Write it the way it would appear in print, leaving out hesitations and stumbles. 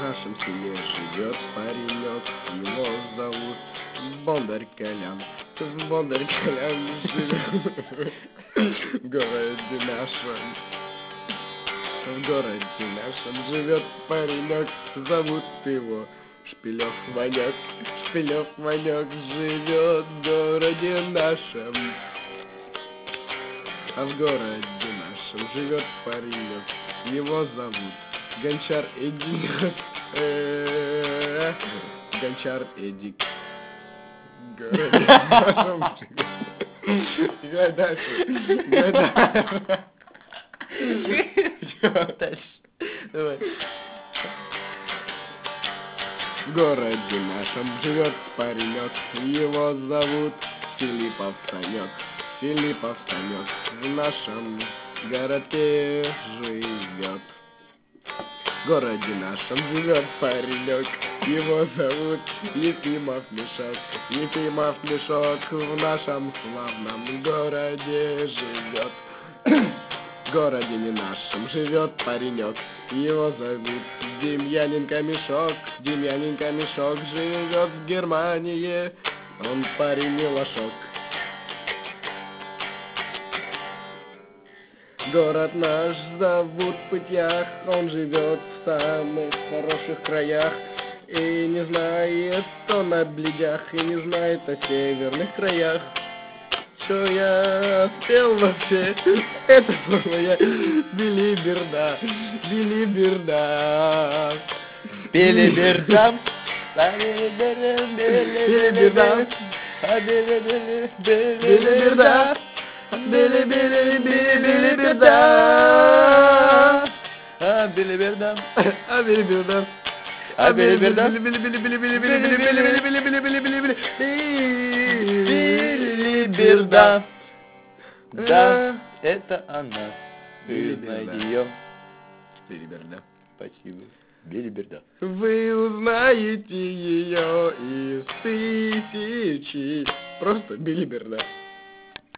нашем селе живет паренек, его зовут Бондарь Колян. Бондарь Колян живет в городе нашем. В городе нашем живет паренек, зовут его Шпилев Ванек. Шпилев Ванек живет в городе нашем. А в городе нашем живет паренек, его зовут Гончар Эдик. Гончар Эдик. В городе нашем живет. Играй дальше. Играй дальше. Дальше. Давай. В городе нашем живет паренек, его зовут Филиппов Санек. Филиппов Санек в нашем городе живет. В городе нашем живет паренек, его зовут Ефимов Мешок. Ефимов Мешок в нашем славном городе живет. В городе не нашем живет паренек, его зовут Демьяненко Мешок. Демьяненко Мешок живет в Германии, он парень не лошок. Город наш зовут Пытьях, он живет в самых хороших краях. И не знает он о бледях, и не знает о северных краях. Что я спел вообще? Это была я билиберда, билиберда. Билиберда. Билиберда. Билиберда. Билиберда. Билиберда. Билиберда. Билиберда. Билиберда. Да, это она. Вы узнаете ее. Билиберда. Спасибо. Билиберда. Вы узнаете ее из тысячи. Просто билиберда.